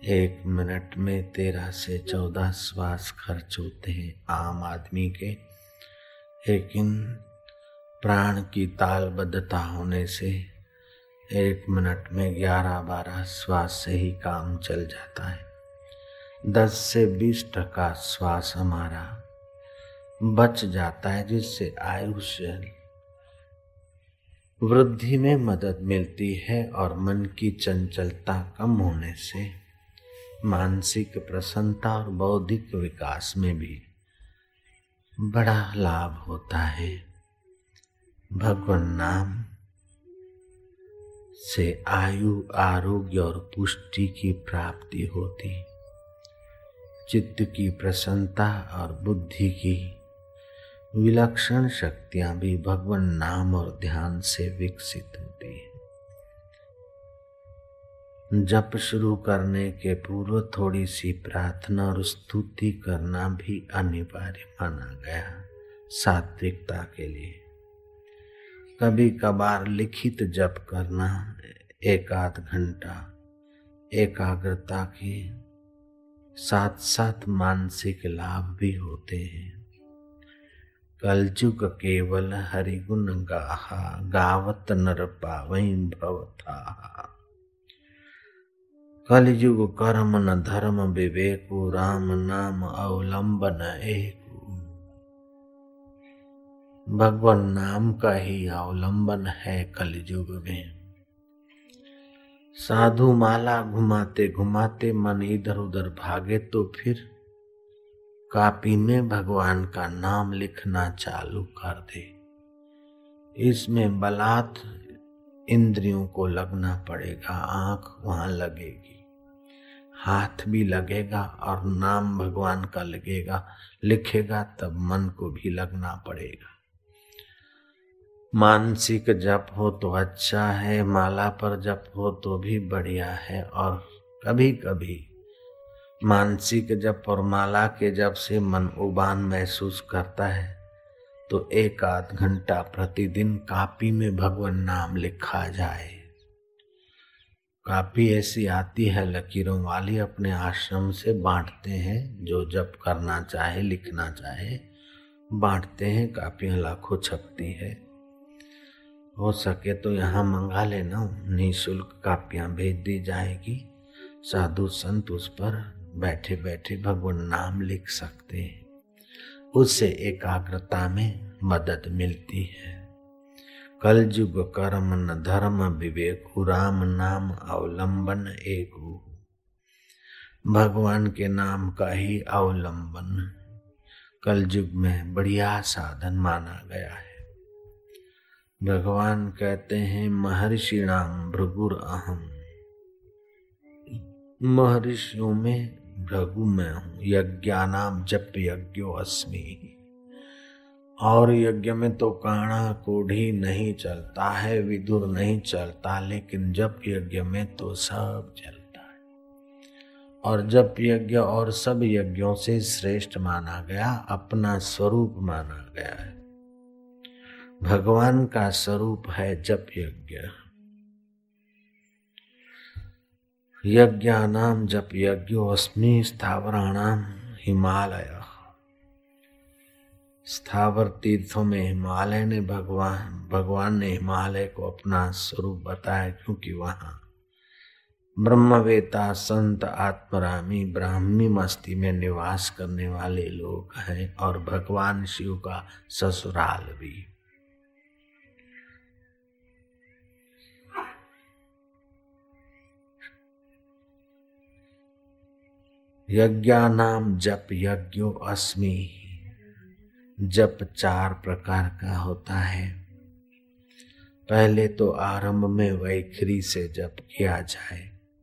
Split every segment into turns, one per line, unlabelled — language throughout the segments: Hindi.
एक मिनट में 13 से 14 श्वास खर्च होते हैं आम आदमी के, लेकिन प्राण की तालबद्धता होने से एक मिनट में 11-12 श्वास से ही काम चल जाता है। 10 से 20% श्वास हमारा बच जाता है, जिससे आयुष्य वृद्धि में मदद मिलती है और मन की चंचलता कम होने से मानसिक प्रसन्नता और बौद्धिक विकास में भी बड़ा लाभ होता है। भगवान नाम से आयु, आरोग्य और पुष्टि की प्राप्ति होती, चित्त की प्रसन्नता और बुद्धि की विलक्षण शक्तियां भी भगवान नाम और ध्यान से विकसित होती है। जप शुरू करने के पूर्व थोड़ी सी प्रार्थना और स्तुति करना भी अनिवार्य माना गया सात्विकता के लिए। कभी कभार लिखित जप करना 1-8 घंटा एकाग्रता के साथ साथ मानसिक लाभ भी होते हैं। कलयुग केवल हरिगुण गाहा, गावत नर पावई भवथा। कलयुग कर्म न धर्म विवेकु, राम नाम अवलंबन एकु। भगवान नाम का ही अवलंबन है कलयुग में। साधु माला घुमाते घुमाते मन इधर उधर भागे तो फिर कापी में भगवान का नाम लिखना चालू कर दे। इसमें बलात् इंद्रियों को लगना पड़ेगा, आंख वहां लगेगी, हाथ भी लगेगा और नाम भगवान का लगेगा, लिखेगा तब मन को भी लगना पड़ेगा। मानसिक जप हो तो अच्छा है, माला पर जप हो तो भी बढ़िया है। और कभी कभी मानसिक जप और माला के जप से मन उबान महसूस करता है तो 1-8 घंटा प्रतिदिन कापी में भगवान नाम लिखा जाए। कापी ऐसी आती है लकीरों वाली, अपने आश्रम से बांटते हैं। जो जप करना चाहे, लिखना चाहे, बांटते हैं। कापियां लाखों छपती है। हो सके तो यहाँ मंगा लेना, निःशुल्क कापियां भेज दी जाएगी। साधु संत उस पर बैठे बैठे भगवान नाम लिख सकते हैं। उससे एकाग्रता में मदद मिलती है। कलयुग कर्म न धर्म विवेकु, राम नाम अवलंबन एकु। भगवान के नाम का ही अवलंबन कलयुग में बढ़िया साधन माना गया है। भगवान कहते हैं महर्षिणाम भृगुर अहम। महर्षियों में भृगु मैं हूँ। यज्ञानाम जप यज्ञो अस्मि। और यज्ञ में तो काणा कोढ़ी नहीं चलता है, विदुर नहीं चलता, लेकिन जप यज्ञ में तो सब चलता है। और जप यज्ञ और सब यज्ञों से श्रेष्ठ माना गया, अपना स्वरूप माना गया है। भगवान का स्वरूप है जप यज्ञ। यज्ञानाम जप यज्ञो अस्मि स्थावराणाम हिमालय। स्थावर तीर्थों में हिमालय ने भगवान ने हिमालय को अपना स्वरूप बताया, क्योंकि वहां ब्रह्मवेता संत आत्मरामी ब्राह्मी मस्ती में निवास करने वाले लोग हैं और भगवान शिव का ससुराल भी। यज्ञानाम जप यज्ञो अस्मि। जप 4 प्रकार का होता है। पहले तो आरंभ में वैखरी से जप किया जाए।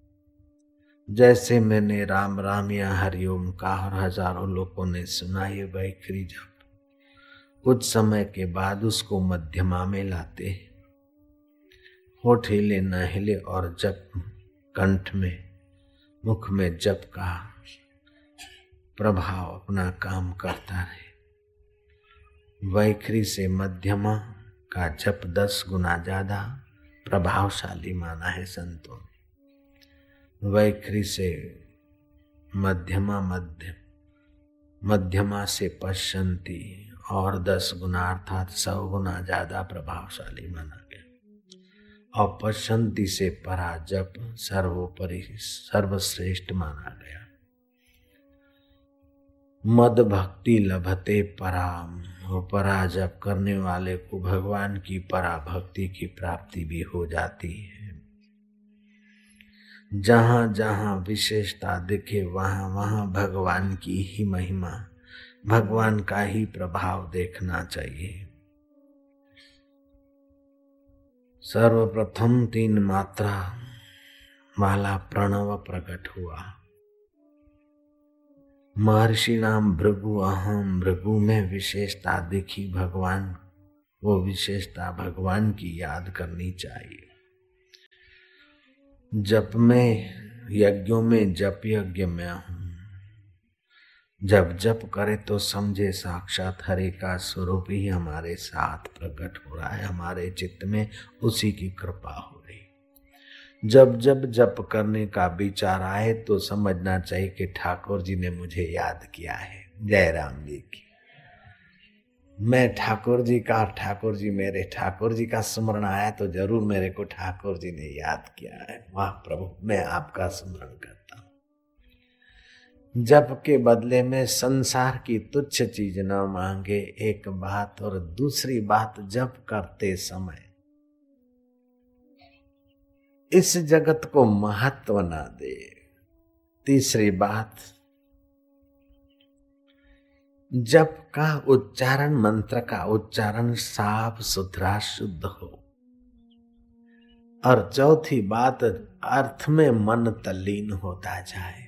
जैसे मैंने राम राम या हरिओम का और हजारों लोगों ने सुना ये वैखरी जप। कुछ समय के बाद उसको मध्यमा में लाते, होठ हिले न हिले और जप कंठ में, मुख में जप का प्रभाव अपना काम करता रहे। वैखरी से मध्यमा का जप 10 गुना ज्यादा प्रभावशाली माना है संतों ने। वैखरी से मध्यमा मध्यमा से पश्यन्ति और 10 गुना अर्थात 100 गुना ज्यादा प्रभावशाली माना गया। और पश्यन्ति से परा जप सर्वोपरि सर्वश्रेष्ठ माना गया। मद भक्ति लभते पराम, परा जप करने वाले को भगवान की परा भक्ति की प्राप्ति भी हो जाती है। जहां जहां विशेषता दिखे वहां वहां भगवान की ही महिमा, भगवान का ही प्रभाव देखना चाहिए। सर्वप्रथम 3 मात्रा वाला प्रणव प्रकट हुआ। महर्षि नाम भृगु अहम, भृगु में विशेषता दिखी भगवान, वो विशेषता भगवान की याद करनी चाहिए। जप में, यज्ञों में जप यज्ञ में हूं। जब जप करे तो समझे साक्षात हरि का स्वरूप ही हमारे साथ प्रकट हो रहा है, हमारे चित्त में उसी की कृपा हो रही। जब जब जप करने का विचार आए तो समझना चाहिए कि ठाकुर जी ने मुझे याद किया है। जय राम जी की। मैं ठाकुर जी का, ठाकुर जी मेरे, ठाकुर जी का स्मरण आया तो जरूर मेरे को ठाकुर जी ने याद किया है। वाह प्रभु, मैं आपका स्मरण करता हूं। जप के बदले में संसार की तुच्छ चीज न मांगे, एक बात। और दूसरी बात, जप करते समय इस जगत को महत्व न दे। तीसरी बात, जप का उच्चारण, मंत्र का उच्चारण साफ सुथरा शुद्ध हो। और चौथी बात, अर्थ में मन तल्लीन होता जाए।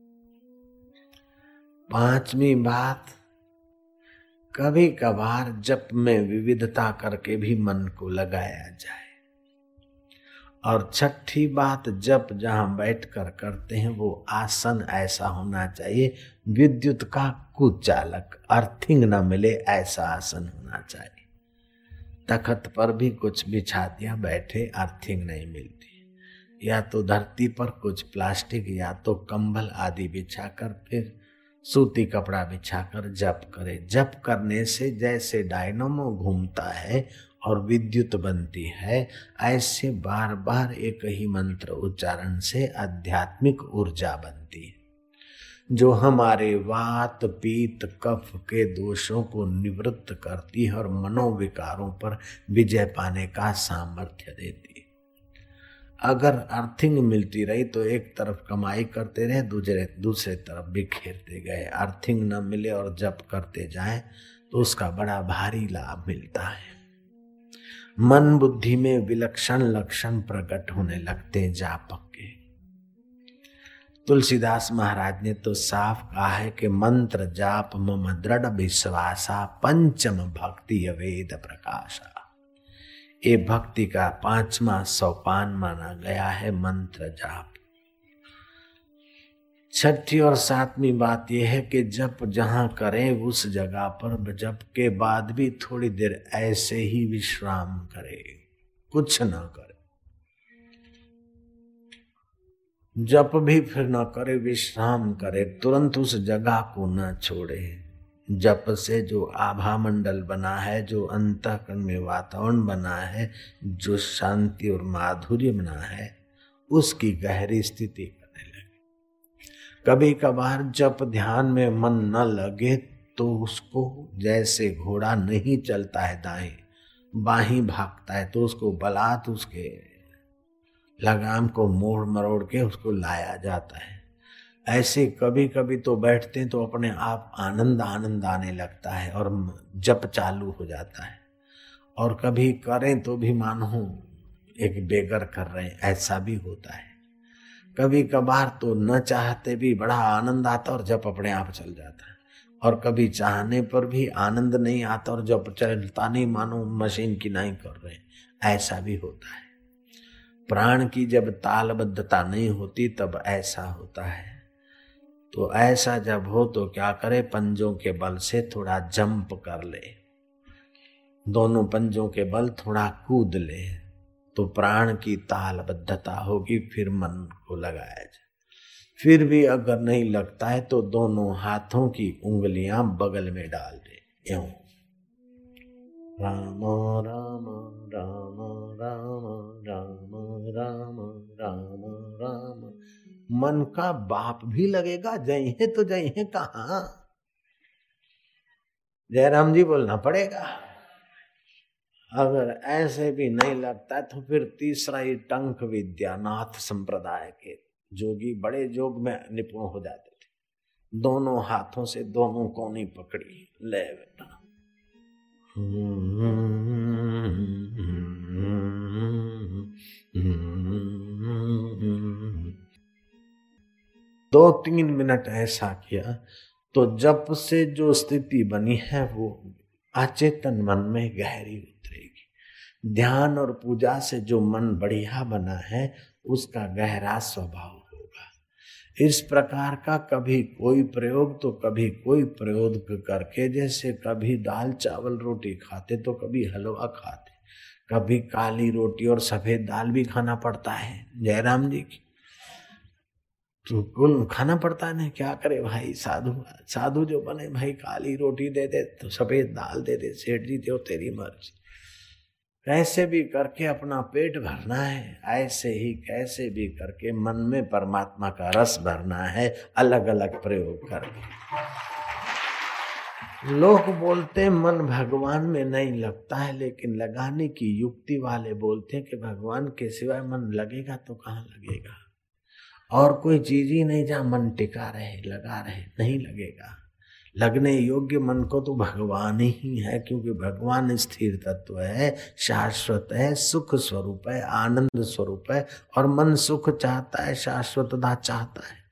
पांचवी बात, कभी कभार जप में विविधता करके भी मन को लगाया जाए। और छठी बात, जप जहां बैठकर करते हैं वो आसन ऐसा होना चाहिए, विद्युत का कुचालक, अर्थिंग न मिले ऐसा आसन होना चाहिए। तख्त पर भी कुछ बिछा दिया, बैठे, अर्थिंग नहीं मिलती। या तो धरती पर कुछ प्लास्टिक या तो कंबल आदि बिछाकर फिर सूती कपड़ा बिछाकर जप करे। जप करने से जैसे डायनामो घूमता है और विद्युत बनती है, ऐसे बार बार एक ही मंत्र उच्चारण से आध्यात्मिक ऊर्जा बनती है, जो हमारे वात पीत कफ के दोषों को निवृत्त करती है और मनोविकारों पर विजय पाने का सामर्थ्य देती है। अगर अर्थिंग मिलती रही तो एक तरफ कमाई करते रहे, दूसरे तरफ बिखेरते गए। अर्थिंग न मिले और जप करते जाएं तो उसका बड़ा भारी लाभ मिलता है। मन बुद्धि में विलक्षण लक्षण प्रकट होने लगते जापक के। तुलसीदास महाराज ने तो साफ कहा है कि मंत्र जाप मम दृढ़ विश्वासा, पंचम भक्ति वेद प्रकाशा। ये भक्ति का 5वां सोपान माना गया है मंत्र जाप। छठी और 7वीं बात यह है कि जप जहां करें उस जगह पर जप के बाद भी थोड़ी देर ऐसे ही विश्राम करे, कुछ न करे। जप भी फिर न करे, विश्राम करे, तुरंत उस जगह को न छोड़े। जप से जो आभा मंडल बना है, जो अंतःकरण में वातावरण बना है, जो शांति और माधुर्य बना है, उसकी गहरी स्थिति करने लगे। कभी कभार जप ध्यान में मन न लगे तो उसको, जैसे घोड़ा नहीं चलता है दाएं बाहीं भागता है, तो उसको बलात् उसके लगाम को मोड़ मरोड़ के उसको लाया जाता है। ऐसे कभी कभी तो बैठते हैं तो अपने आप आनंद आने लगता है और जप चालू हो जाता है। और कभी करें तो भी मानो एक बेगर कर रहे हैं, ऐसा भी होता है। कभी कभार तो न चाहते भी बड़ा आनंद आता और जप अपने आप चल जाता है। और कभी चाहने पर भी आनंद नहीं आता और जप चलता नहीं, मानो मशीन की नहीं कर रहे, ऐसा भी होता है। प्राण की जब तालबद्धता नहीं होती तब ऐसा होता है। तो ऐसा जब हो तो क्या करे, पंजों के बल से थोड़ा जंप कर ले, दोनों पंजों के बल थोड़ा कूद ले, तो प्राण की तालबद्धता होगी, फिर मन को लगाया जाए। फिर भी अगर नहीं लगता है तो दोनों हाथों की उंगलियां बगल में डाल दे, यूं राम राम राम राम राम राम राम राम। मन का बाप भी लगेगा, जय है तो जय है कहाँ, जयराम जी बोलना पड़ेगा। अगर ऐसे भी नहीं लगता तो फिर तीसरा ही टंक विद्या, नाथ संप्रदाय के जोगी बड़े जोग में निपुण हो जाते थे, दोनों हाथों से दोनों कोनी पकड़ी, ले बेटा दो तीन मिनट ऐसा किया तो जप से जो स्थिति बनी है वो अचेतन मन में गहरी उतरेगी। ध्यान और पूजा से जो मन बढ़िया बना है उसका गहरा स्वभाव होगा। इस प्रकार का कभी कोई प्रयोग तो कभी कोई प्रयोग करके, जैसे कभी दाल चावल रोटी खाते तो कभी हलवा खाते, कभी काली रोटी और सफेद दाल भी खाना पड़ता है जयराम जी की, तो कुल खाना पड़ता है ना, क्या करे भाई। साधु जो बने भाई, काली रोटी दे दे तो सफेद दाल दे दे, सेठ जी तो तेरी मर्जी। कैसे भी करके अपना पेट भरना है, ऐसे ही कैसे भी करके मन में परमात्मा का रस भरना है, अलग अलग प्रयोग करके। लोग बोलते मन भगवान में नहीं लगता है, लेकिन लगाने की युक्ति वाले बोलते हैं कि भगवान के सिवाय मन लगेगा तो कहाँ लगेगा, और कोई चीज ही नहीं जहां मन टिका रहे, लगा रहे, नहीं लगेगा। लगने योग्य मन को तो भगवान ही है, क्योंकि भगवान स्थिर तत्व है, शाश्वत है, सुख स्वरूप है, आनंद स्वरूप है, और मन सुख चाहता है, शाश्वतता चाहता है।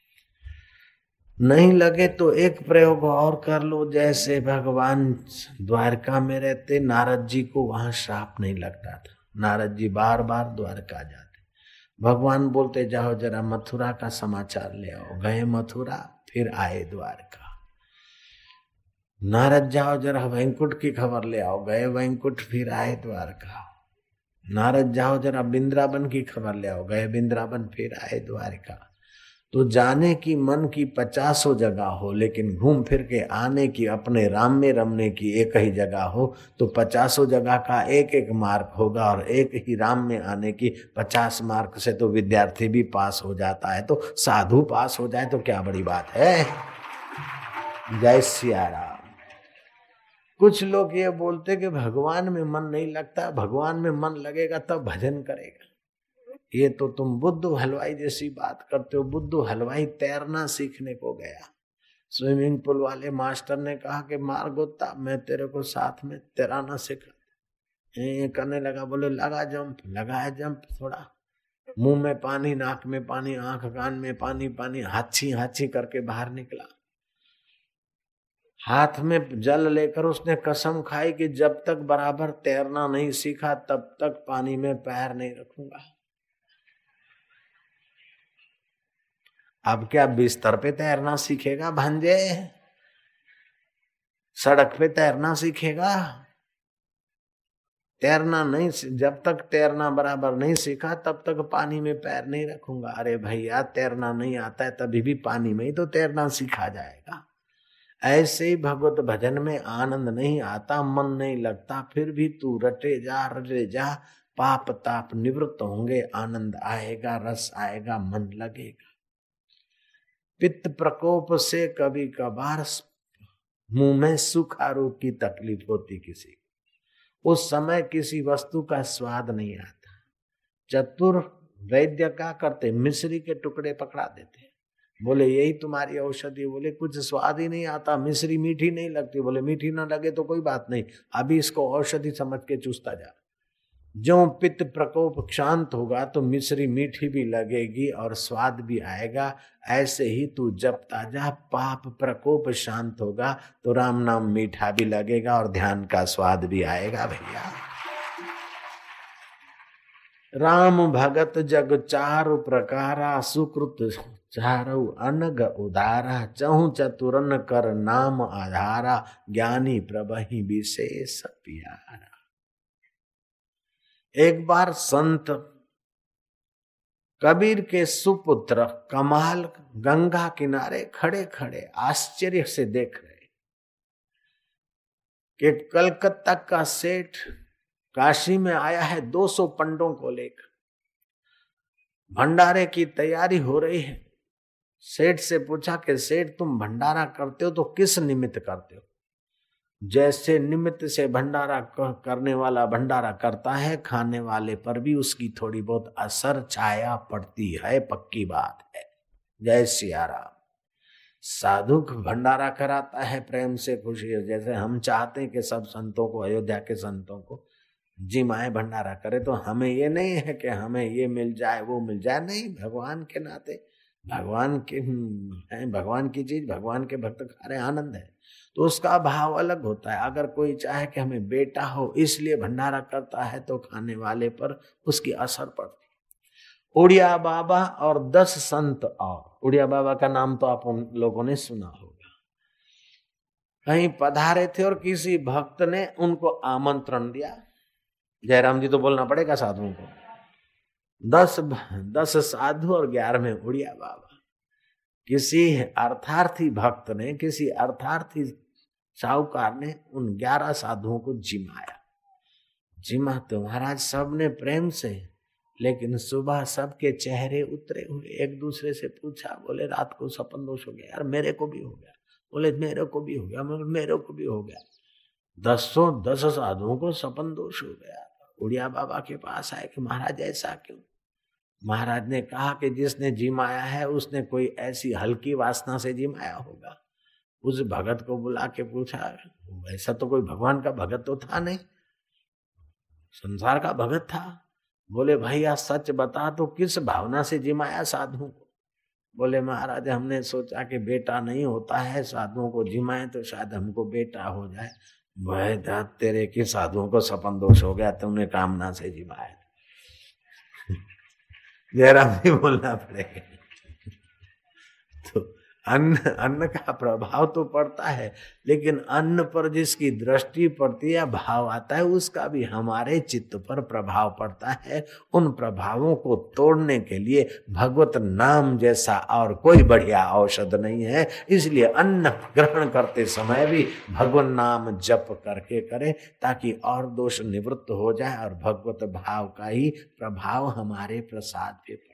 नहीं लगे तो एक प्रयोग और कर लो, जैसे भगवान द्वारका में रहते, नारद जी को वहां श्राप नहीं लगता था, नारद जी बार बार द्वारका जाते, भगवान बोलते जाओ जरा मथुरा का समाचार ले आओ, गए मथुरा फिर आए द्वारका। नारद जाओ जरा वैंकुट की खबर ले आओ, गए वैंकुट फिर आए द्वारका। नारद जाओ जरा बिंद्रावन की खबर ले आओ, गए बिंद्रावन फिर आए द्वारका। तो जाने की मन की 50 जगह हो, लेकिन घूम फिर के आने की, अपने राम में रमने की एक ही जगह हो, तो 50 जगह का एक एक मार्क होगा, और एक ही राम में आने की 50 मार्क से तो विद्यार्थी भी पास हो जाता है, तो साधु पास हो जाए तो क्या बड़ी बात है। जय सिया राम। कुछ लोग ये बोलते कि भगवान में मन नहीं लगता, भगवान में मन लगेगा तब भजन करेगा। ये तो तुम बुद्धू हलवाई जैसी बात करते हो। बुद्धू हलवाई तैरना सीखने को गया, स्विमिंग पूल वाले मास्टर ने कहा कि मार गोता, मैं तेरे को साथ में तैराना सिखा। करने लगा, बोले लगा जंप, लगाया जंप, थोड़ा मुंह में पानी, नाक में पानी, आंख कान में पानी, पानी हाथी हाथी करके बाहर निकला। हाथ में जल लेकर उसने कसम खाई कि जब तक बराबर तैरना नहीं सीखा तब तक पानी में पैर नहीं रखूंगा। अब क्या बिस्तर पे तैरना सीखेगा भांजे, सड़क पे तैरना सीखेगा? तैरना नहीं, जब तक तैरना बराबर नहीं सीखा तब तक पानी में पैर नहीं रखूंगा। अरे भैया, तैरना नहीं आता है तभी भी पानी में ही तो तैरना सीखा जाएगा। ऐसे ही भगवत भजन में आनंद नहीं आता, मन नहीं लगता, फिर भी तू रटे जा, पाप ताप निवृत्त होंगे, आनंद आएगा, रस आएगा, मन लगेगा। पित्त प्रकोप से कभी कभार मुंह में सूखा रोग की तकलीफ होती किसी, उस समय किसी वस्तु का स्वाद नहीं आता। चतुर वैद्य क्या करते, मिश्री के टुकड़े पकड़ा देते, बोले यही तुम्हारी औषधि। बोले कुछ स्वाद ही नहीं आता, मिश्री मीठी नहीं लगती। बोले मीठी ना लगे तो कोई बात नहीं, अभी इसको औषधि समझ के चूसता जा। जो पित्त प्रकोप शांत होगा तो मिश्री मीठी भी लगेगी और स्वाद भी आएगा। ऐसे ही तू जपता जा, पाप प्रकोप शांत होगा तो राम नाम मीठा भी लगेगा और ध्यान का स्वाद भी आएगा। भैया, राम भगत जग चारु प्रकारा, सुकृत चारु अनग उदारा, चहु चतुरन कर नाम आधारा, ज्ञानी प्रभहि विशेष प्यारा। एक बार संत कबीर के सुपुत्र कमाल गंगा किनारे खड़े खड़े आश्चर्य से देख रहे कि कलकत्ता का सेठ काशी में आया है 200 पंडों को लेकर, भंडारे की तैयारी हो रही है। सेठ से पूछा कि सेठ तुम भंडारा करते हो तो किस निमित्त करते हो? जैसे निमित्त से भंडारा करने वाला भंडारा करता है, खाने वाले पर भी उसकी थोड़ी बहुत असर छाया पड़ती है, पक्की बात है। जय सिया राम। साधु भंडारा कराता है प्रेम से, खुशी, जैसे हम चाहते हैं कि सब संतों को, अयोध्या के संतों को जिमाए भंडारा करे, तो हमें ये नहीं है कि हमें ये मिल जाए वो मिल जाए, नहीं, भगवान के नाते, भगवान के हैं, भगवान की चीज भगवान के भक्त खा रहे, आनंद है, तो उसका भाव अलग होता है। अगर कोई चाहे कि हमें बेटा हो इसलिए भंडारा करता है तो खाने वाले पर उसकी असर पड़ती। उड़िया बाबा और 10 संत, और उड़िया बाबा का नाम तो आप उन लोगों ने सुना होगा, कहीं पधारे थे और किसी भक्त ने उनको आमंत्रण दिया। जयराम जी तो बोलना पड़ेगा साधुओं को। 10 साधु और 11वें उड़िया बाबा। किसी अर्थार्थी भक्त ने, किसी अर्थार्थी साहूकार ने उन 11 साधुओं को जिमाया। जिमा तो महाराज सबने प्रेम से, लेकिन सुबह सबके चेहरे उतरे हुए। एक दूसरे से पूछा, बोले रात को सपन दोष हो गया, यार मेरे को भी हो गया, बोले मेरे को भी हो गया, मेरे को भी हो गया। 10 साधुओं को सपन दोष हो गया। उड़िया बाबा के पास आए कि महाराज ऐसा क्यों? महाराज ने कहा कि जिसने जिमाया है उसने कोई ऐसी हल्की वासना से जिमाया होगा। उस भगत को बुला के पूछा, ऐसा तो कोई भगवान का भगत तो था नहीं, संसार का भगत था। बोले भैया सच बता तो किस भावना से जिमाया साधुओं को? बोले महाराज हमने सोचा कि बेटा नहीं होता है, साधुओं को जिमाए तो शायद हमको बेटा हो जाए। वह तेरे के साधुओं को सपन दोष हो गया, तुमने कामना से जिमाया। जयराम जी बोलना पड़ेगा। तो अन्न का प्रभाव तो पड़ता है, लेकिन अन्न पर जिसकी दृष्टि पड़ती है, भाव आता है, उसका भी हमारे चित्त पर प्रभाव पड़ता है। उन प्रभावों को तोड़ने के लिए भगवत नाम जैसा और कोई बढ़िया औषध नहीं है। इसलिए अन्न ग्रहण करते समय भी भगवान नाम जप करके करें, ताकि और दोष निवृत्त हो जाए और भगवत भाव का ही प्रभाव हमारे प्रसाद पे